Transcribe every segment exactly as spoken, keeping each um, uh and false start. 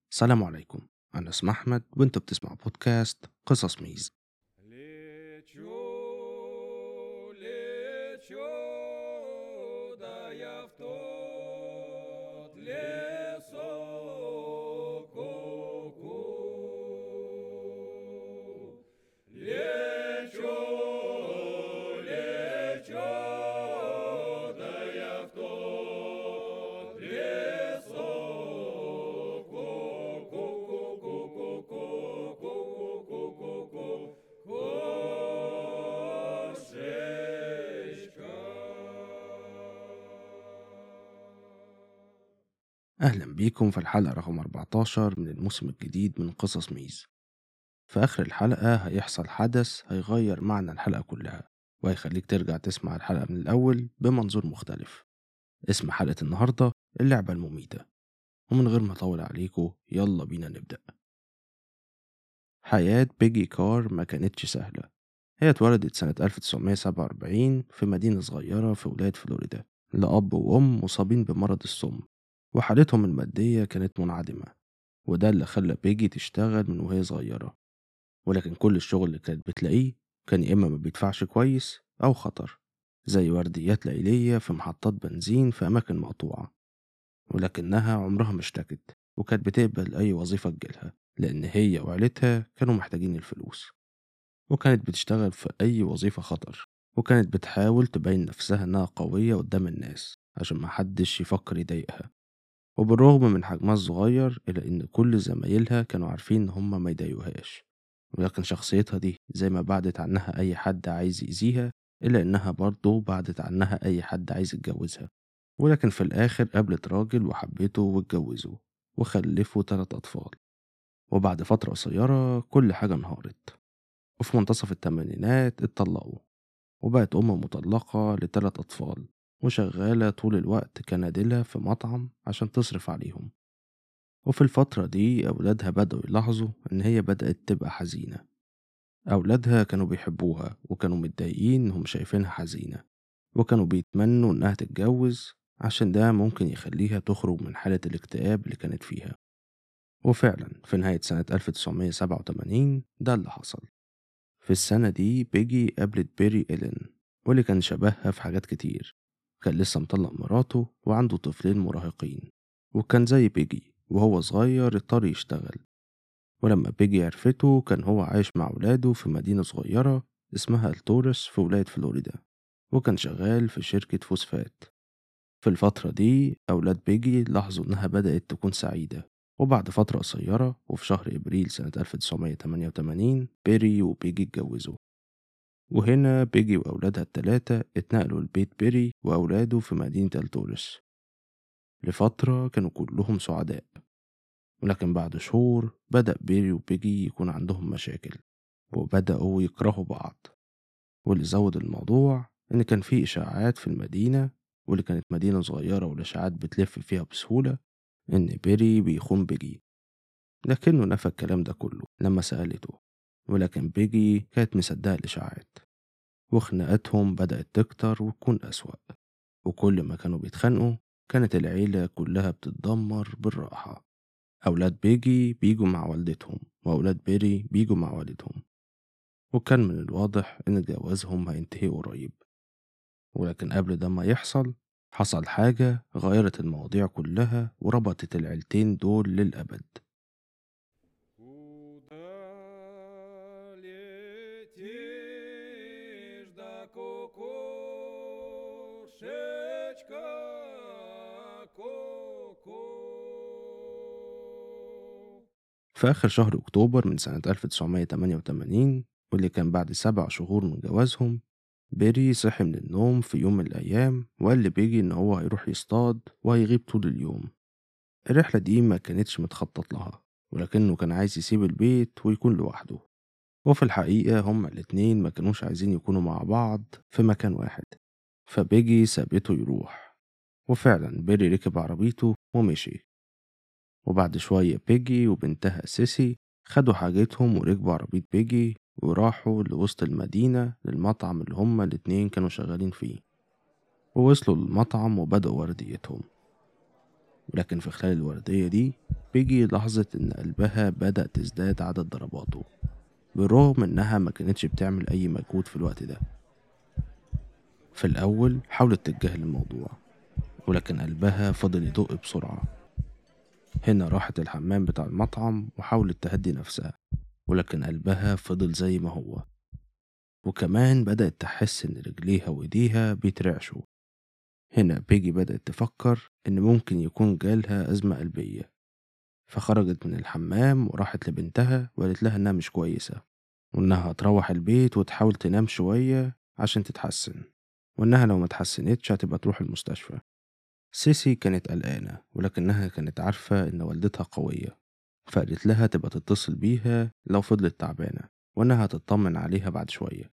السلام عليكم. أنا اسمي أحمد وأنت بتسمع بودكاست قصص ميز. Лечу, лечу, да я в тот лесок ку-ку. Лечу, лечу, да я в тот лесок ку-ку-ку-ку-ку-ку-ку-ку-ку-ку. Кошечка. أهلا بيكم في الحلقة رقم أربعتاشر من الموسم الجديد من قصص ميز. في آخر الحلقة هيحصل حدث هيغير معنى الحلقة كلها وهيخليك ترجع تسمع الحلقة من الأول بمنظور مختلف. اسم حلقة النهاردة اللعبة المميتة. ومن غير ما أطول عليكم يلا بينا نبدأ. حياة بيجي كار ما كانتش سهلة. هي اتولدت سنة ألف وتسعمية وسبعة وأربعين في مدينة صغيرة في ولاية فلوريدا لأب وأم مصابين بمرض السم، وحالتهم المادية كانت منعدمة، وده اللي خلى بيجي تشتغل من وهي صغيرة. ولكن كل الشغل اللي كانت بتلاقيه كان يا إما ما بيدفعش كويس أو خطر، زي ورديات ليلية في محطات بنزين في أماكن مقطوعة. ولكنها عمرها ما اشتكت وكانت بتقبل أي وظيفة تجيلها لأن هي وعيلتها كانوا محتاجين الفلوس. وكانت بتشتغل في أي وظيفة خطر، وكانت بتحاول تبين نفسها إنها قوية قدام الناس عشان محدش يفكر يضايقها. وبالرغم من حجمها الصغير إلا إن كل زمايلها كانوا عارفين إن هما ما يضايقوهاش، ولكن شخصيتها دي زي ما بعدت عنها أي حد عايز يأذيها، إلا إنها برضه بعدت عنها أي حد عايز يتجوزها. ولكن في الآخر قابلت راجل وحبته واتجوزوا وخلفوا تلات أطفال. وبعد فترة قصيرة كل حاجة انهارت، وفي منتصف التمانينات اتطلقوا، وبقت أم مطلقة لتلات أطفال وشغالة طول الوقت كنادلة في مطعم عشان تصرف عليهم. وفي الفترة دي أولادها بدأوا يلاحظوا إن هي بدأت تبقى حزينة. أولادها كانوا بيحبوها وكانوا متضايقين إنهم شايفينها حزينة، وكانوا بيتمنوا إنها تتجوز عشان ده ممكن يخليها تخرج من حالة الاكتئاب اللي كانت فيها. وفعلا في نهاية سنة ألف وتسعمية وسبعة وتمانين ده اللي حصل. في السنة دي بيجي قابلت بيري إيلين، واللي كان شبهها في حاجات كتير. كان لسه مطلق مراته وعنده طفلين مراهقين، وكان زي بيجي وهو صغير اضطر يشتغل. ولما بيجي عرفته كان هو عايش مع ولاده في مدينة صغيرة اسمها التورس في ولاية فلوريدا، وكان شغال في شركة فوسفات. في الفترة دي أولاد بيجي لاحظوا إنها بدأت تكون سعيدة. وبعد فترة قصيرة وفي شهر إبريل سنة ألف وتسعمية وتمانية وتمانين بيري وبيجي اتجوزوا. وهنا بيجي وأولادها التلاتة اتنقلوا لبيت بيري وأولاده في مدينة التورس. لفترة كانوا كلهم سعداء، ولكن بعد شهور بدأ بيري وبيجي يكون عندهم مشاكل وبدأوا يكرهوا بعض. واللي زود الموضوع إن كان في إشاعات في المدينة، واللي كانت مدينة صغيرة والإشاعات بتلف فيها بسهولة، إن بيري بيخون بيجي. لكنه نفى الكلام ده كله لما سألته، ولكن بيجي كانت مصدقة الإشاعات. وخناقاتهم بدأت تكتر وتكون أسوأ، وكل ما كانوا بيتخانقوا كانت العيلة كلها بتتدمر بالراحة. أولاد بيجي بيجوا مع والدتهم وأولاد بيري بيجوا مع والدهم، وكان من الواضح إن جوازهم هينتهي قريب. ولكن قبل ده ما يحصل حصل حاجة غيرت المواضيع كلها وربطت العيلتين دول للأبد. Куда летишь, да кукушечка, ку-ку. في آخر شهر أكتوبر من سنة ألف وتسعمية وتمانية وتمانين، واللي كان بعد سبع شهور من جوازهم، بيري صحي من النوم في يوم من الأيام وقال لبيجي إن هو هيروح يصطاد وهيغيب طول اليوم. الرحلة دي ما كانتش متخطط لها، ولكنه كان عايز يسيب البيت ويكون لوحده. وفي الحقيقة هما الاتنين ما كانوش عايزين يكونوا مع بعض في مكان واحد، فبيجي سابته يروح. وفعلا بيري ركب عربيته ومشي. وبعد شوية بيجي وبنتها سيسي خدوا حاجتهم وركبوا عربية بيجي وراحوا لوسط المدينة للمطعم اللي هما الاتنين كانوا شغالين فيه. ووصلوا للمطعم وبدأوا ورديتهم. ولكن في خلال الوردية دي بيجي لاحظت إن قلبها بدأ تزداد عدد ضرباته، بالرغم إنها ما كانتش بتعمل أي مجهود في الوقت ده. في الأول حاولت تتجاهل الموضوع، ولكن قلبها فضل يدق بسرعة. هنا راحت الحمام بتاع المطعم وحاولت تهدي نفسها، ولكن قلبها فضل زي ما هو. وكمان بدأت تحس إن رجليها وإيديها بيترعشوا. هنا بيجي بدأت تفكر إن ممكن يكون جالها أزمة قلبية، فخرجت من الحمام وراحت لبنتها وقالت لها إنها مش كويسة، وإنها هتروح البيت وتحاول تنام شوية عشان تتحسن، وإنها لو ما اتحسنتش هتبقى تروح المستشفى. سيسي كانت قلقانة، ولكنها كانت عارفة إن والدتها قوية، فقالت لها تبقى تتصل بيها لو فضلت تعبانة، وإنها هتطمن عليها بعد شوية.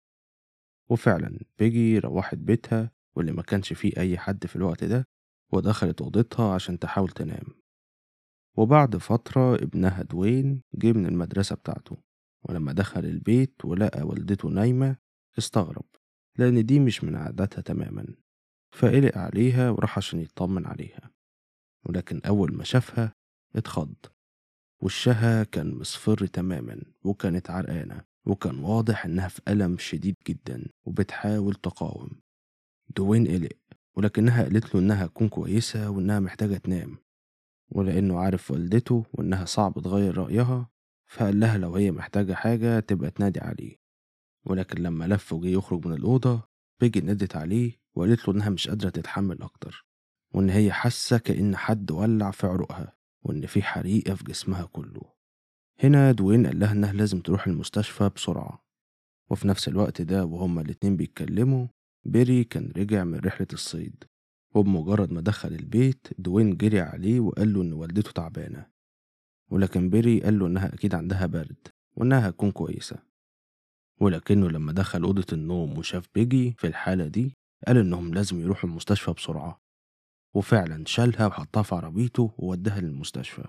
وفعلا بيجي روحت بيتها واللي ما كانش فيه أي حد في الوقت ده، ودخلت أوضتها عشان تحاول تنام. وبعد فترة ابنها دوين جه من المدرسة بتاعته، ولما دخل البيت ولقى والدته نايمة استغرب، لأن دي مش من عاداتها تماما، فقلق عليها وراح عشان يطمن عليها. ولكن أول ما شافها اتخض، وشها كان مصفر تماما وكانت عرقانة، وكان واضح إنها في ألم شديد جدا وبتحاول تقاوم. دوين قلق، ولكنها قالت له إنها هتكون كويسة وإنها محتاجة تنام، ولأنه عارف والدته وإنها صعب تغير رأيها فقال لها لو هي محتاجة حاجة تبقى تنادي عليه. ولكن لما لف وجه يخرج من الأوضة بيجي نادت عليه وقالت له إنها مش قادرة تتحمل أكتر، وإن هي حاسة كأن حد ولع في عروقها وإن في حريقة في جسمها كله. هنا دوين قال لها إنها لازم تروح المستشفى بسرعة. وفي نفس الوقت ده وهما الاتنين بيتكلموا بيري كان رجع من رحلة الصيد، وبمجرد ما دخل البيت دوين جري عليه وقال له إن والدته تعبانة، ولكن بيري قال له إنها أكيد عندها برد وإنها هتكون كويسة. ولكنه لما دخل أوضة النوم وشاف بيجي في الحالة دي قال إنهم لازم يروحوا المستشفى بسرعة، وفعلا شالها وحطها في عربيته ووداها للمستشفى.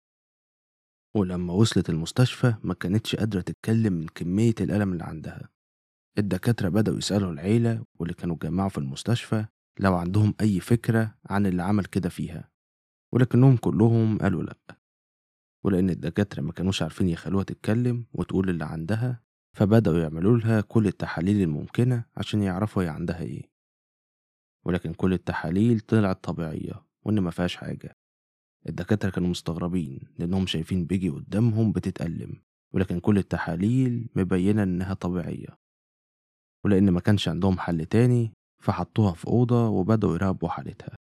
ولما وصلت المستشفى ما كانتش قادرة تتكلم من كمية الألم اللي عندها. الدكاترة بدأوا يسألوا العيلة واللي كانوا جمعوا في المستشفى لو عندهم أي فكرة عن اللي عمل كده فيها، ولكنهم كلهم قالوا لأ. ولأن الدكاترة ما كانوش عارفين يخلوها تتكلم وتقول اللي عندها، فبدأوا يعملوا لها كل التحاليل الممكنة عشان يعرفوا هي عندها إيه. ولكن كل التحاليل طلعت طبيعية وإن ما فيهاش حاجة. الدكاترة كانوا مستغربين لأنهم شايفين بيجي قدامهم بتتألم، ولكن كل التحاليل مبينة إنها طبيعية. ولأن ما كانش عندهم حل تاني فحطوها في أوضة وبدأوا يراقبوا حالتها.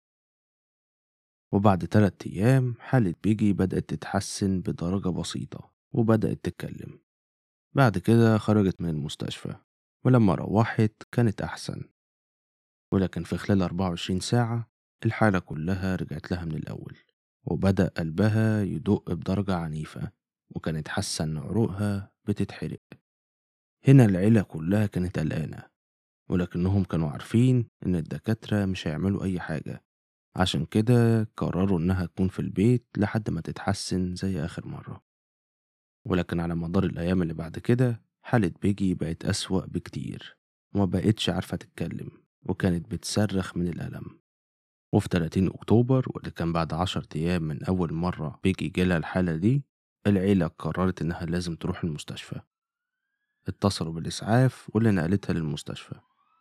وبعد تلات أيام حالة بيجي بدأت تتحسن بدرجة بسيطة وبدأت تتكلم. بعد كده خرجت من المستشفى، ولما روحت كانت أحسن. ولكن في خلال أربعة وعشرين ساعة الحالة كلها رجعت لها من الأول، وبدأ قلبها يدق بدرجة عنيفة، وكانت حاسة إن عروقها بتتحرق. هنا العيلة كلها كانت قلقانة، ولكنهم كانوا عارفين إن الدكاترة مش هيعملوا أي حاجة، عشان كده قرروا إنها تكون في البيت لحد ما تتحسن زي آخر مرة. ولكن على مدار الأيام اللي بعد كده حالة بيجي بقت أسوأ بكتير، وما بقتش عارفة تتكلم وكانت بتصرخ من الألم. وفي تلاتين أكتوبر واللي كان بعد عشر أيام من أول مرة بيجي جالها الحالة دي، العيلة قررت إنها لازم تروح المستشفى. اتصلوا بالإسعاف واللي نقلتها للمستشفى.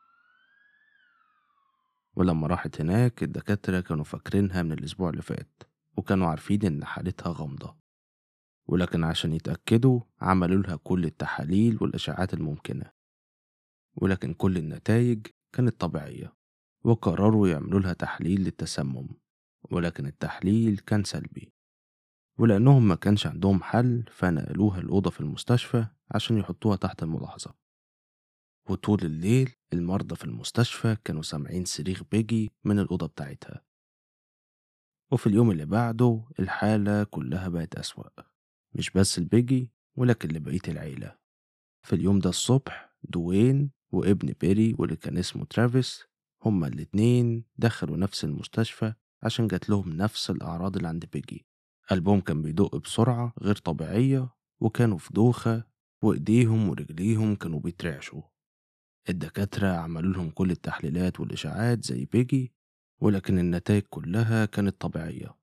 ولما راحت هناك الدكاترة كانوا فاكرينها من الأسبوع اللي فات، وكانوا عارفين إن حالتها غامضة. ولكن عشان يتأكدوا عملوا لها كل التحاليل والإشعاعات الممكنة، ولكن كل النتائج كانت طبيعية. وقرروا يعملوا لها تحليل للتسمم، ولكن التحليل كان سلبي. ولأنهم ما كانش عندهم حل فنقلوها الأوضة في المستشفى عشان يحطوها تحت الملاحظة. وطول الليل المرضى في المستشفى كانوا سامعين صريخ بيجي من الأوضة بتاعتها. وفي اليوم اللي بعده الحالة كلها بقت أسوأ، مش بس البيجي ولكن لبقية العيلة. في اليوم ده الصبح دوين وابن بيري واللي كان اسمه ترافيس هما الاتنين دخلوا نفس المستشفى عشان جات لهم نفس الأعراض اللي عند بيجي. قلبهم كان بيدق بسرعة غير طبيعية، وكانوا في دوخة، وإيديهم ورجليهم كانوا بيترعشوا. الدكاترة عملوا لهم كل التحليلات والإشاعات زي بيجي، ولكن النتائج كلها كانت طبيعية.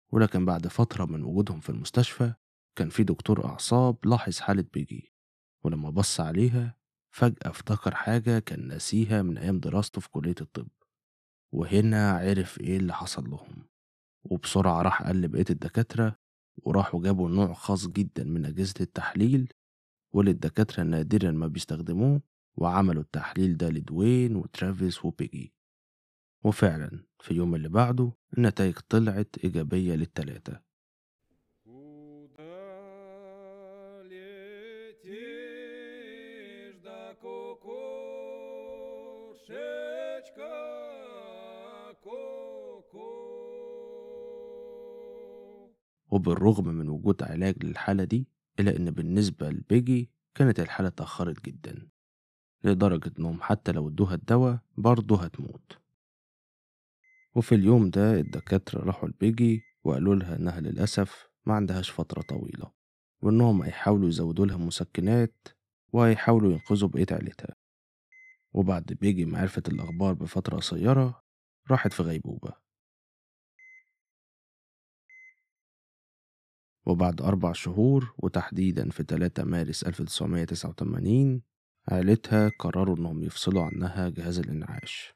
ولكن بعد فترة من وجودهم في المستشفى كان في دكتور أعصاب لاحظ حالة بيجي، ولما بص عليها فجأة افتكر حاجة كان ناسيها من أيام دراسته في كلية الطب. وهنا عرف إيه اللي حصل لهم، وبسرعة راح قال لبقية الدكاترة، وراحوا جابوا نوع خاص جدا من أجهزة التحليل واللي الدكاترة نادرا ما بيستخدموه، وعملوا التحليل ده لدوين وترافيس وبيجي. وفعلا في اليوم اللي بعده النتائج طلعت إيجابية للتلاتة. Куда летишь, да кукушечка, ку-ку? وبالرغم من وجود علاج للحالة دي إلا إن بالنسبة لبيجي كانت الحالة اتأخرت جدا، لدرجة إنهم حتى لو ادوها الدواء برضه هتموت. وفي اليوم ده الدكاترة راحوا لبيجي وقالوا لها إنها للأسف ما عندهاش فترة طويلة، وإنهم هيحاولوا يزودوا لها مسكنات وهيحاولوا ينقذوا بقية عيلتها. وبعد بيجي ما عرفت الأخبار بفترة قصيرة راحت في غيبوبة. وبعد أربع شهور وتحديدا في تلاتة مارس ألف وتسعمية وتسعة وتمانين عيلتها قرروا إنهم يفصلوا عنها جهاز الإنعاش،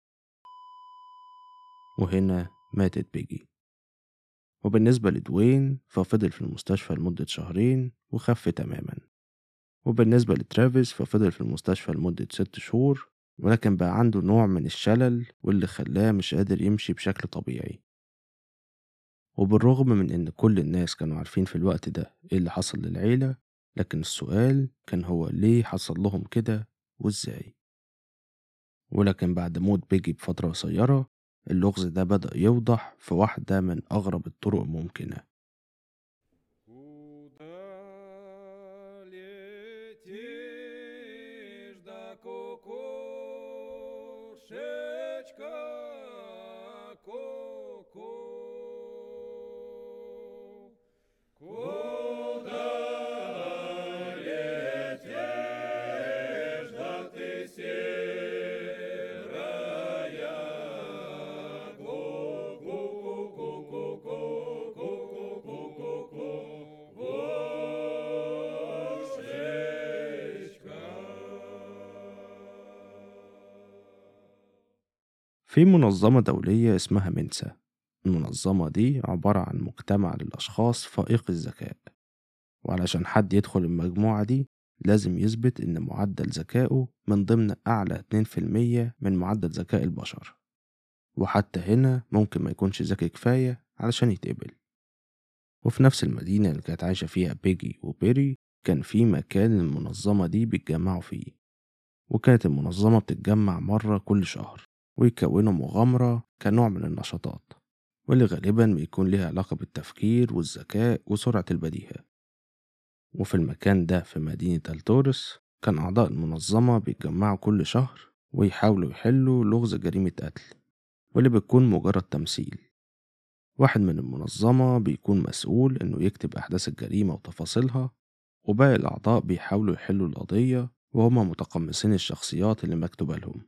وهنا ماتت بيجي. وبالنسبة لدوين ففضل في المستشفى لمدة شهرين وخف تماما. وبالنسبة لترافيس ففضل في المستشفى لمدة ست شهور، ولكن بقى عنده نوع من الشلل واللي خلاه مش قادر يمشي بشكل طبيعي. وبالرغم من إن كل الناس كانوا عارفين في الوقت ده إيه اللي حصل للعيلة، لكن السؤال كان هو ليه حصل لهم كده وإزاي. ولكن بعد موت بيجي بفترة قصيرة اللغز ده بدأ يوضح في واحدة من أغرب الطرق الممكنة. Куда летишь, да кукушечка, ку-ку? Куда летишь, да ты серая, في منظمة دولية اسمها منسا. المنظمة دي عبارة عن مجتمع للأشخاص فائقي الذكاء، وعلشان حد يدخل المجموعة دي لازم يثبت إن معدل ذكائه من ضمن أعلى اتنين في المية من معدل ذكاء البشر، وحتى هنا ممكن ما يكونش ذكي كفاية علشان يتقبل. وفي نفس المدينة اللي كانت عايشة فيها بيجي وبيري كان في مكان المنظمة دي بيتجمعوا فيه، وكانت المنظمة بتتجمع مرة كل شهر ويكونوا مغامرة كنوع من النشاطات، واللي غالبا بيكون ليها علاقة بالتفكير والذكاء وسرعة البديهة. وفي المكان ده في مدينة التورس كان أعضاء المنظمة بيتجمعوا كل شهر ويحاولوا يحلوا لغز جريمة قتل، واللي بتكون مجرد تمثيل. واحد من المنظمة بيكون مسؤول إنه يكتب أحداث الجريمة وتفاصيلها، وباقي الأعضاء بيحاولوا يحلوا القضية وهما متقمصين الشخصيات اللي مكتوبة لهم.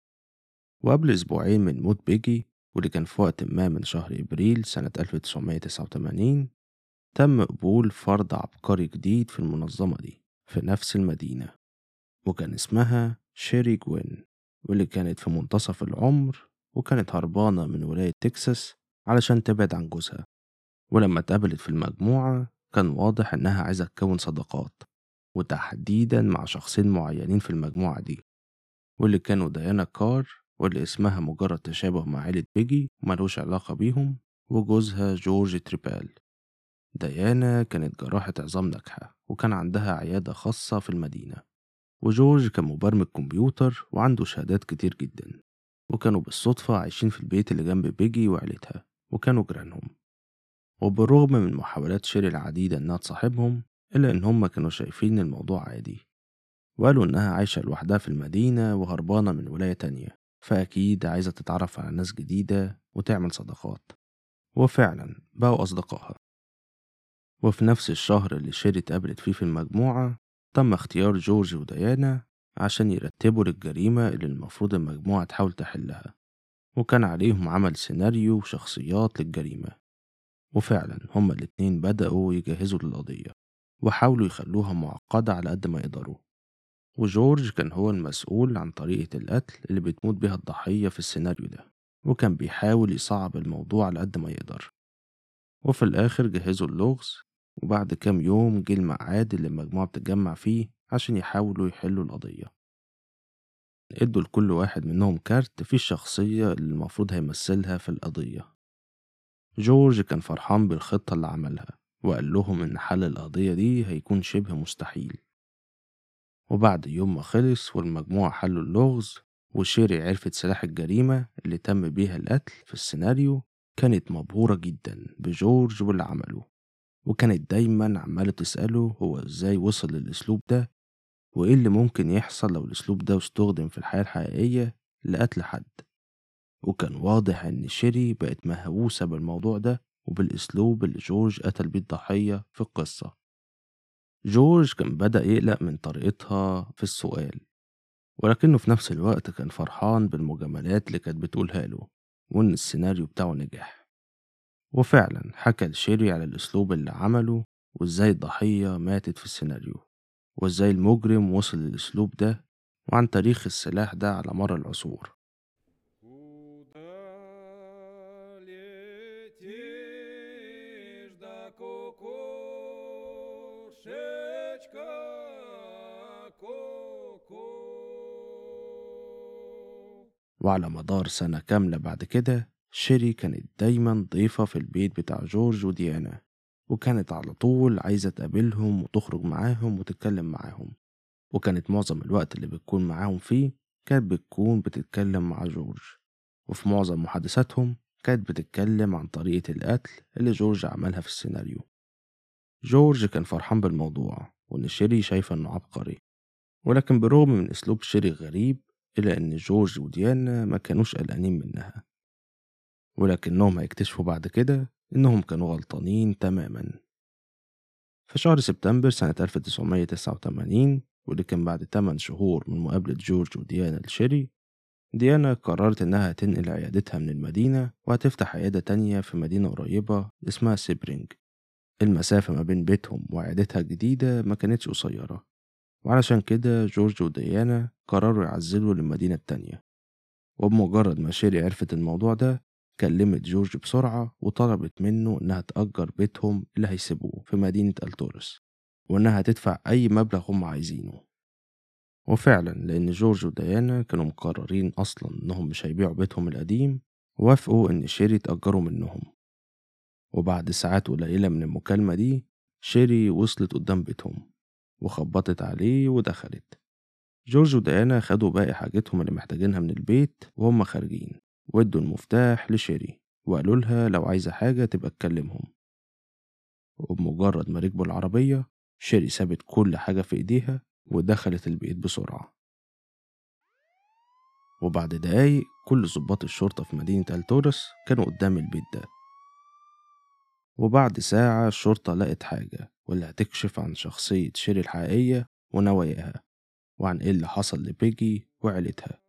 وقبل أسبوعين من موت بيجي، واللي كان في وقت ما من شهر إبريل سنة ألف وتسعمية وتسعة وتمانين، تم قبول فرد عبقري جديد في المنظمة دي في نفس المدينة، وكان اسمها شيري جوين، واللي كانت في منتصف العمر وكانت هربانة من ولاية تكساس علشان تبعد عن جوزها. ولما اتقابلت في المجموعة كان واضح إنها عايزة تكون صداقات، وتحديدا مع شخصين معينين في المجموعة دي، واللي كانوا ديانا كار، واللي اسمها مجرد تشابه مع عيلة بيجي وملوش علاقة بيهم، وجوزها جورج تريبال. ديانا كانت جراحة عظام ناجحة وكان عندها عيادة خاصة في المدينة، وجورج كان مبرمج كمبيوتر وعنده شهادات كتير جدا، وكانوا بالصدفة عايشين في البيت اللي جنب بيجي وعيلتها وكانوا جيرانهم. وبالرغم من محاولات شيري العديدة إنها تصاحبهم إلا إن هم كانوا شايفين الموضوع عادي، وقالوا إنها عايشة لوحدها في المدينة وهربانة من ولاية تانية، فأكيد عايزة تتعرف على ناس جديدة وتعمل صداقات. وفعلا بقوا أصدقائها. وفي نفس الشهر اللي شيري اتقابلت فيه في المجموعة تم اختيار جورج وديانا عشان يرتبوا للجريمة اللي المفروض المجموعة تحاول تحلها، وكان عليهم عمل سيناريو وشخصيات للجريمة. وفعلا هما الاتنين بدأوا يجهزوا للقضية وحاولوا يخلوها معقدة على قد ما يقدروا. وجورج كان هو المسؤول عن طريقة القتل اللي بتموت بيها الضحية في السيناريو ده، وكان بيحاول يصعب الموضوع على قد ما يقدر. وفي الآخر جهزوا اللغز، وبعد كام يوم جه الميعاد اللي المجموعة بتتجمع فيه عشان يحاولوا يحلوا القضية. ادوا لكل واحد منهم كارت فيه الشخصية اللي المفروض هيمثلها في القضية. جورج كان فرحان بالخطة اللي عملها، وقال لهم إن حل القضية دي هيكون شبه مستحيل. وبعد يوم ما خلص والمجموعة حلوا اللغز وشيري عرفت سلاح الجريمة اللي تم بيها القتل في السيناريو، كانت مبهورة جدا بجورج واللي عمله، وكانت دايما عمالة تسأله هو ازاي وصل للأسلوب ده، وايه اللي ممكن يحصل لو الأسلوب ده استخدم في الحياة الحقيقية لقتل حد. وكان واضح ان شيري بقت مهووسة بالموضوع ده وبالأسلوب اللي جورج قتل بيه الضحية في القصة. جورج كان بدأ يقلق من طريقتها في السؤال، ولكنه في نفس الوقت كان فرحان بالمجاملات اللي كانت بتقولها له، وإن السيناريو بتاعه نجح. وفعلا حكى لشيري على الأسلوب اللي عمله، وإزاي الضحية ماتت في السيناريو، وإزاي المجرم وصل للأسلوب ده، وعن تاريخ السلاح ده على مر العصور. Куда летишь, да кукушечка, ку-ку. وعلى مدار سنة كاملة بعد كده شيري كانت دايما ضيفة في البيت بتاع جورج وديانا، وكانت على طول عايزة تقابلهم وتخرج معاهم وتتكلم معاهم. وكانت معظم الوقت اللي بتكون معاهم فيه كانت بتكون بتتكلم مع جورج، وفي معظم محادثاتهم كانت بتتكلم عن طريقة القتل اللي جورج عملها في السيناريو. جورج كان فرحان بالموضوع وإن شيري شايفة إنه عبقري، ولكن بالرغم من أسلوب شيري غريب إلا إن جورج وديانا ما كانوش قلقانين منها، ولكنهم هيكتشفوا بعد كده إنهم كانوا غلطانين تماما. في شهر سبتمبر سنة ألف وتسعمية وتسعة وتمانين، واللي كان بعد تمن شهور من مقابلة جورج وديانا لشيري، ديانا قررت إنها تنقل عيادتها من المدينة وهتفتح عيادة تانية في مدينة قريبة اسمها سيبرينج. المسافة ما بين بيتهم وعيادتها الجديدة ما كانتش قصيرة، وعلشان كده جورج وديانا قرروا يعزلوا للمدينة التانية. وبمجرد ما شيري عرفت الموضوع ده كلمت جورج بسرعة وطلبت منه إنها تأجر بيتهم اللي هيسيبوه في مدينة التورس، وإنها تدفع أي مبلغ هم عايزينه. وفعلا لأن جورج وديانا كانوا مقررين أصلا إنهم مش هيبيعوا بيتهم القديم، وافقوا إن شيري تأجروا منهم. وبعد ساعات قليلة من المكالمة دي شيري وصلت قدام بيتهم وخبطت عليه ودخلت. جورج وديانا خدوا باقي حاجتهم اللي محتاجينها من البيت وهم خارجين، وادوا المفتاح لشيري وقالوا لها لو عايزة حاجة تبقى تكلمهم. وبمجرد ما ركبوا العربية شيري سابت كل حاجة في ايديها ودخلت البيت بسرعة. وبعد دقايق كل ضباط الشرطة في مدينة التورس كانوا قدام البيت ده. وبعد ساعة الشرطة لقت حاجة واللي هتكشف عن شخصية شيري الحقيقية ونواياها، وعن ايه اللي حصل لبيجي وعيلتها.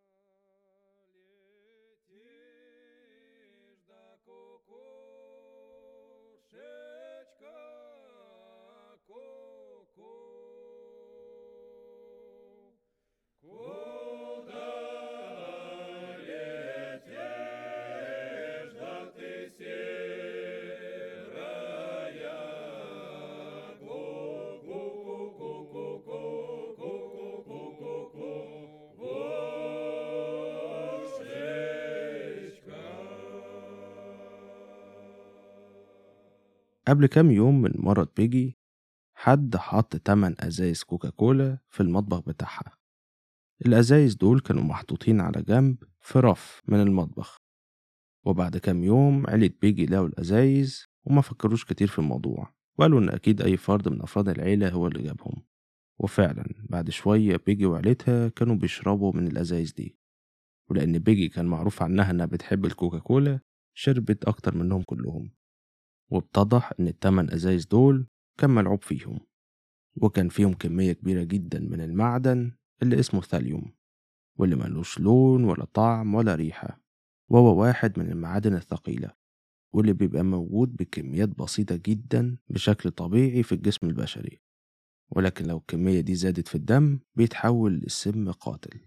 قبل كام يوم من مرض بيجي حد حط تمن أزايز كوكاكولا في المطبخ بتاعها. الأزايز دول كانوا محطوطين على جنب في رف من المطبخ. وبعد كام يوم عيلة بيجي لقوا الأزايز وما فكروش كتير في الموضوع، وقالوا إن أكيد أي فرد من أفراد العيلة هو اللي جابهم. وفعلا بعد شوية بيجي وعيلتها كانوا بيشربوا من الأزايز دي، ولأن بيجي كان معروف عنها إنها بتحب الكوكاكولا شربت أكتر منهم كلهم. واتضح إن التمن أزايز دول كان ملعوب فيهم، وكان فيهم كمية كبيرة جدا من المعدن اللي اسمه ثاليوم، واللي ملوش لون ولا طعم ولا ريحة، وهو واحد من المعادن الثقيلة. واللي بيبقى موجود بكميات بسيطة جدا بشكل طبيعي في الجسم البشري، ولكن لو الكمية دي زادت في الدم بيتحول لسم قاتل.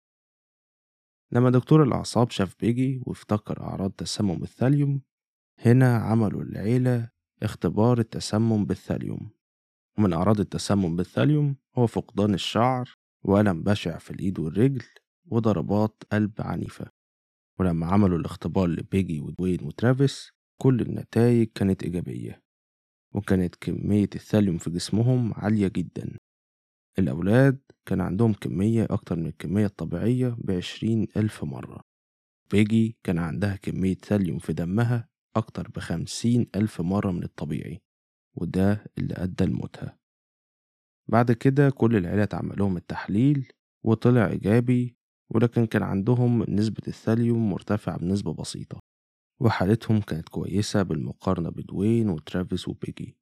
لما دكتور الأعصاب شاف بيجي وافتكر أعراض تسمم الثاليوم، هنا عملوا العيلة اختبار التسمم بالثاليوم. ومن أعراض التسمم بالثاليوم هو فقدان الشعر وألم بشع في الإيد والرجل وضربات قلب عنيفة. ولما عملوا الاختبار لبيجي ودوين وترافيس كل النتائج كانت إيجابية، وكانت كمية الثاليوم في جسمهم عالية جدا. الأولاد كان عندهم كمية أكتر من الكمية الطبيعية بعشرين ألف مرة. بيجي كان عندها كمية ثاليوم في دمها أكتر بخمسين ألف مرة من الطبيعي، وده اللي أدى لموتها. بعد كده كل العيلة اتعمل لهم التحليل وطلع إيجابي، ولكن كان عندهم نسبة الثاليوم مرتفعة بنسبة بسيطة، وحالتهم كانت كويسة بالمقارنة بدوين وترافيس وبيجي.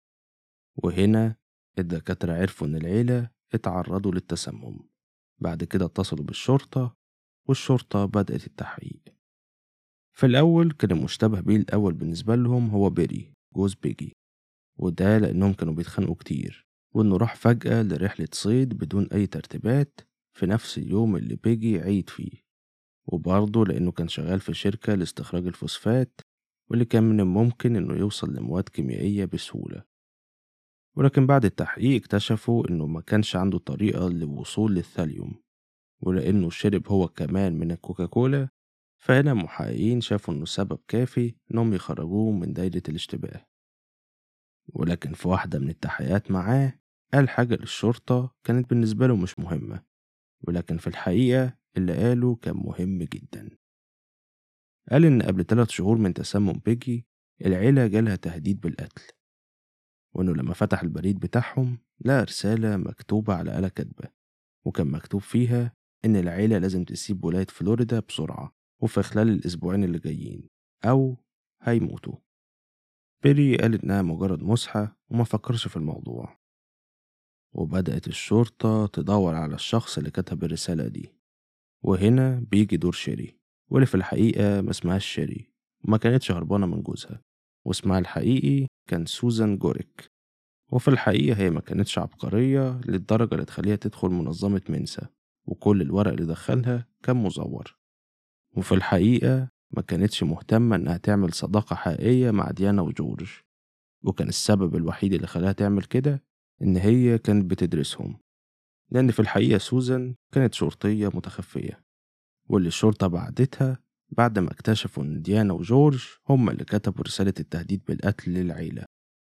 وهنا الدكاترة عرفوا إن العيلة اتعرضوا للتسمم. بعد كده اتصلوا بالشرطة، والشرطة بدأت التحقيق. في الأول كان المشتبه بيه الأول بالنسبة لهم هو بيري جوز بيجي، وده لأنهم كانوا بيتخانقوا كتير، وإنه راح فجأة لرحلة صيد بدون أي ترتيبات في نفس اليوم اللي بيجي عيد فيه، وبرضه لأنه كان شغال في شركة لاستخراج الفوسفات، واللي كان من الممكن إنه يوصل لمواد كيميائية بسهولة. ولكن بعد التحقيق اكتشفوا إنه ما كانش عنده طريقة للوصول للثاليوم، ولأنه شرب هو كمان من الكوكاكولا، فهنا المحققين شافوا إنه سبب كافي إنهم يخرجوه من دايرة الاشتباه. ولكن في واحدة من التحقيقات معاه قال حاجة للشرطة كانت بالنسبة له مش مهمة، ولكن في الحقيقة اللي قاله كان مهم جدا. قال إن قبل ثلاث شهور من تسمم بيجي العيلة جالها تهديد بالقتل، وإنه لما فتح البريد بتاعهم لقى رسالة مكتوبة على آلة كاتبة، وكان مكتوب فيها إن العيلة لازم تسيب ولاية فلوريدا بسرعة وفي خلال الأسبوعين اللي جايين أو هيموتوا. بيري قال إنها مجرد مسحة وما فكرش في الموضوع، وبدأت الشرطة تدور على الشخص اللي كتب الرسالة دي. وهنا بيجي دور شيري، واللي في الحقيقة ما اسمهاش شيري وما كانتش هربانة من جوزها، واسمها الحقيقي كان سوزان جوريك. وفي الحقيقة هي ما كانتش عبقرية للدرجة اللي تخليها تدخل منظمة منسا، وكل الورق اللي دخلها كان مزور. وفي الحقيقة ما كانتش مهتمة إنها تعمل صداقة حقيقية مع ديانا وجورج، وكان السبب الوحيد اللي خلاها تعمل كده إن هي كانت بتدرسهم، لأن في الحقيقة سوزان كانت شرطية متخفية، واللي الشرطة بعدتها بعد ما اكتشفوا إن ديانا وجورج هم اللي كتبوا رسالة التهديد بالقتل للعيلة.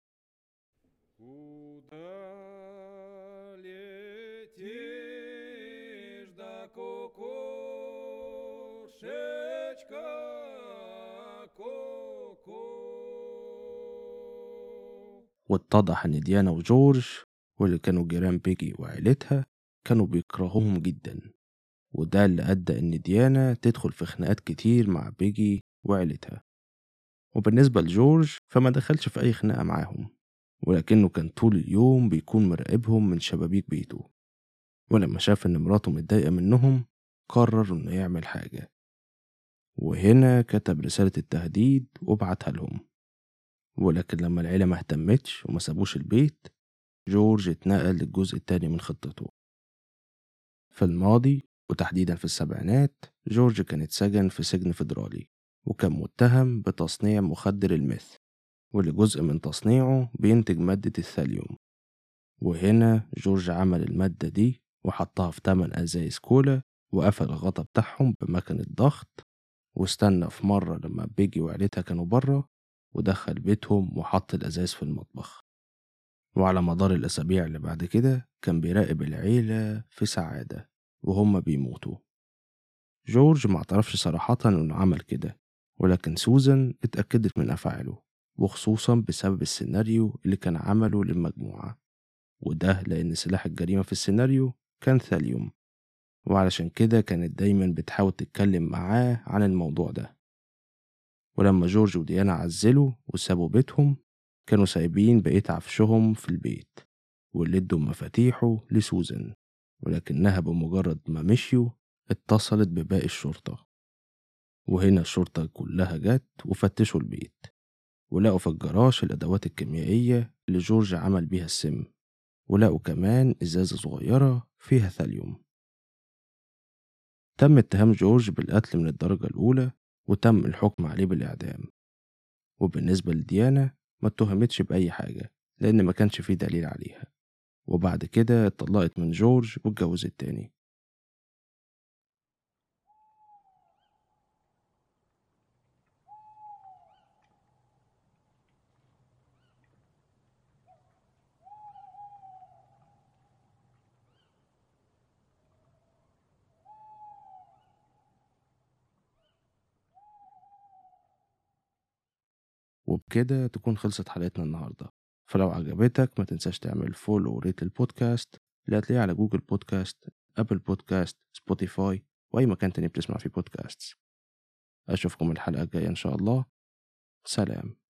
Куда летишь, да кукушечка, ку-ку. واتضح إن ديانا وجورج واللي كانوا جيران بيجي وعيلتها كانوا بيكرهوهم جدا، وده اللي أدى إن ديانا تدخل في خناقات كتير مع بيجي وعيلتها. وبالنسبة لجورج فما دخلش في أي خناقة معاهم، ولكنه كان طول اليوم بيكون مراقبهم من شبابيك بيته. ولما شاف إن مراته متضايقة منهم قرر إنه يعمل حاجة، وهنا كتب رسالة التهديد وبعتها لهم. ولكن لما العيلة ما اهتمتش وما سابوش البيت، جورج اتنقل للجزء التاني من خطته. في الماضي وتحديدا في السبعينات جورج كان اتسجن في سجن فيدرالي، وكان متهم بتصنيع مخدر الميث، واللي جزء من تصنيعه بينتج مادة الثاليوم. وهنا جورج عمل المادة دي وحطها في تمن أزايز كولا، وقفل الغطا بتاعهم بمكنة ضغط، واستنى في مرة لما بيجي وعيلتها كانوا برا، ودخل بيتهم وحط الأزايز في المطبخ. وعلى مدار الأسابيع اللي بعد كده كان بيراقب العيلة في سعادة وهم بيموتوا. جورج ما اعترفش صراحة إنه عمل كده، ولكن سوزان اتأكدت من أفعاله، وخصوصا بسبب السيناريو اللي كان عمله للمجموعة، وده لأن سلاح الجريمة في السيناريو كان ثاليوم، وعلشان كده كانت دايما بتحاول تتكلم معاه عن الموضوع ده. ولما جورج وديانا عزلوا وسابوا بيتهم كانوا سايبين بقية عفشهم في البيت، واللي ادوا مفاتيحه لسوزان، ولكنها بمجرد ما مشيوا اتصلت بباقي الشرطة. وهنا الشرطة كلها جت وفتشوا البيت، ولقوا في الجراج الأدوات الكيميائية اللي جورج عمل بيها السم، ولقوا كمان إزازة صغيرة فيها ثاليوم. تم اتهام جورج بالقتل من الدرجة الأولى، وتم الحكم عليه بالإعدام. وبالنسبة لديانا ما اتهمتش بأي حاجة لأن ما كانش فيه دليل عليها، وبعد كده اتطلقت من جورج واتجوزت تاني. وبكده تكون خلصت حلقتنا النهاردة. فلو عجبتك ما تنساش تعمل فولو وريت البودكاست اللي هتلاقيه على جوجل بودكاست، أبل بودكاست، سبوتيفاي، وأي مكان تاني بتسمع فيه بودكاست. أشوفكم الحلقة الجاية إن شاء الله. سلام.